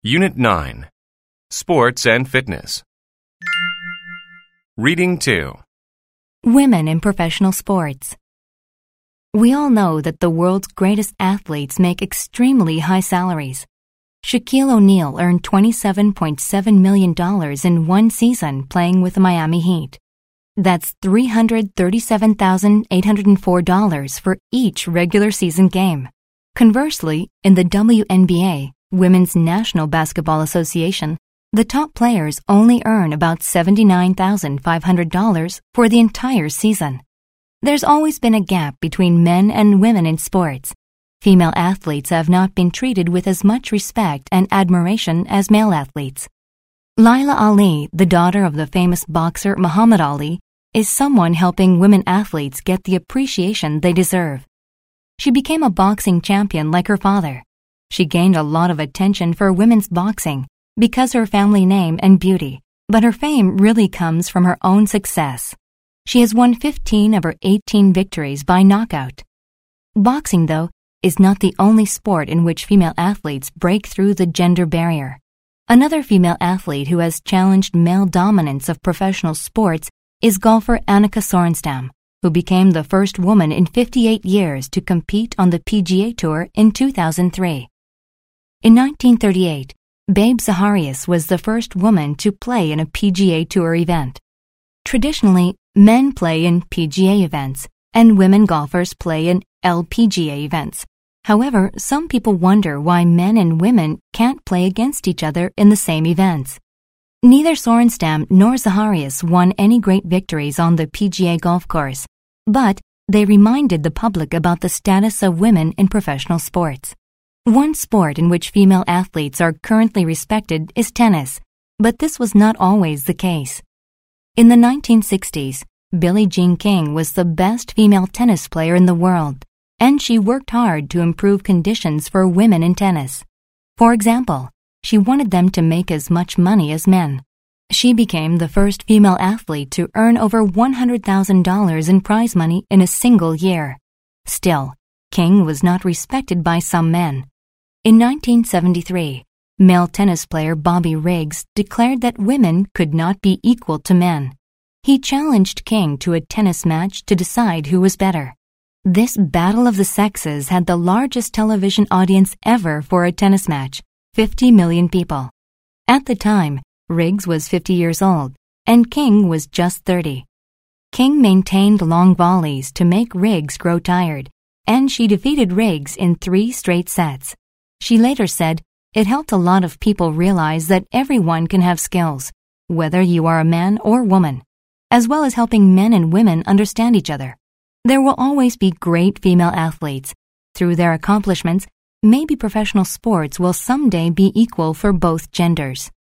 Unit 9. Sports and Fitness. Reading 2. Women in professional sports. We all know that the world's greatest athletes make extremely high salaries. Shaquille O'Neal earned $27.7 million in one season playing with the Miami Heat. That's $337,804 for each regular season game. Conversely, in the WNBA, Women's National Basketball Association, the top players only earn about $79,500 for the entire season. There's always been a gap between men and women in sports. Female athletes have not been treated with as much respect and admiration as male athletes. Laila Ali, the daughter of the famous boxer Muhammad Ali, is someone helping women athletes get the appreciation they deserve. She became a boxing champion like her father. She gained a lot of attention for women's boxing because her family name and beauty, but her fame really comes from her own success. She has won 15 of her 18 victories by knockout. Boxing, though, is not the only sport in which female athletes break through the gender barrier. Another female athlete who has challenged male dominance of professional sports is golfer Annika Sorenstam, who became the first woman in 58 years to compete on the PGA Tour in 2003. In 1938, Babe Zaharias was the first woman to play in a PGA Tour event. Traditionally, men play in PGA events, and women golfers play in LPGA events. However, some people wonder why men and women can't play against each other in the same events. Neither Sorenstam nor Zaharias won any great victories on the PGA golf course, but they reminded the public about the status of women in professional sports. One sport in which female athletes are currently respected is tennis, but this was not always the case. In the 1960s, Billie Jean King was the best female tennis player in the world, and she worked hard to improve conditions for women in tennis. For example, she wanted them to make as much money as men. She became the first female athlete to earn over $100,000 in prize money in a single year. Still, King was not respected by some men. In 1973, male tennis player Bobby Riggs declared that women could not be equal to men. He challenged King to a tennis match to decide who was better. This battle of the sexes had the largest television audience ever for a tennis match, 50 million people. At the time, Riggs was 50 years old, and King was just 30. King maintained long volleys to make Riggs grow tired, and she defeated Riggs in 3 straight sets. She later said, "It helped a lot of people realize that everyone can have skills, whether you are a man or woman, as well as helping men and women understand each other." There will always be great female athletes. Through their accomplishments, maybe professional sports will someday be equal for both genders.